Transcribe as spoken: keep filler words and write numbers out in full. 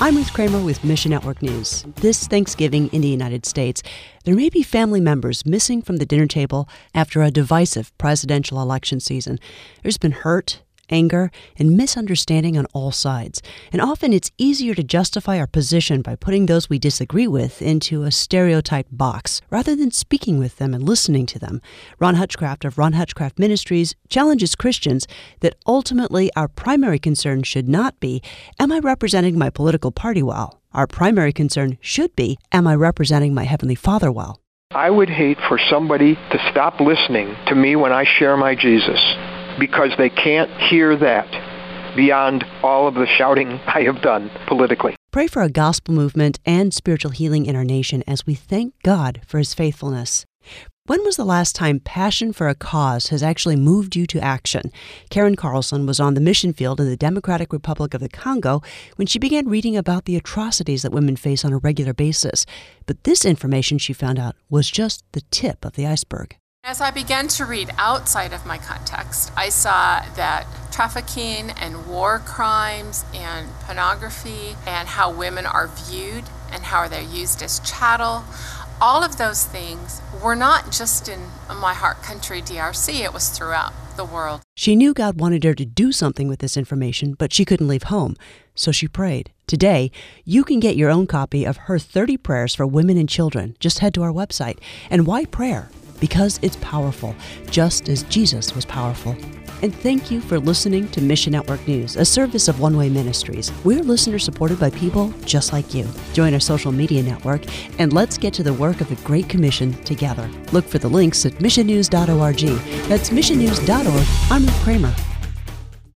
I'm Ruth Kramer with Mission Network News. This Thanksgiving in the United States, there may be family members missing from the dinner table after a divisive presidential election season. There's been hurt, anger, and misunderstanding on all sides. And often it's easier to justify our position by putting those we disagree with into a stereotyped box, rather than speaking with them and listening to them. Ron Hutchcraft of Ron Hutchcraft Ministries challenges Christians that ultimately our primary concern should not be, am I representing my political party well? Our primary concern should be, am I representing my Heavenly Father well? I would hate for somebody to stop listening to me when I share my Jesus, because they can't hear that beyond all of the shouting I have done politically. Pray for a gospel movement and spiritual healing in our nation as we thank God for His faithfulness. When was the last time passion for a cause has actually moved you to action? Karen Carlson was on the mission field in the Democratic Republic of the Congo when she began reading about the atrocities that women face on a regular basis. But this information, she found out, was just the tip of the iceberg. As I began to read outside of my context, I saw that trafficking and war crimes and pornography and how women are viewed and how they're used as chattel, all of those things were not just in my heart country, D R C, it was throughout the world. She knew God wanted her to do something with this information, but she couldn't leave home, so she prayed. Today, you can get your own copy of her thirty Prayers for Women and Children. Just head to our website. And why prayer? Because it's powerful, just as Jesus was powerful. And thank you for listening to Mission Network News, a service of One Way Ministries. We're listener-supported by people just like you. Join our social media network, and let's get to the work of the Great Commission together. Look for the links at mission news dot org. That's mission news dot org. I'm Ruth Kramer.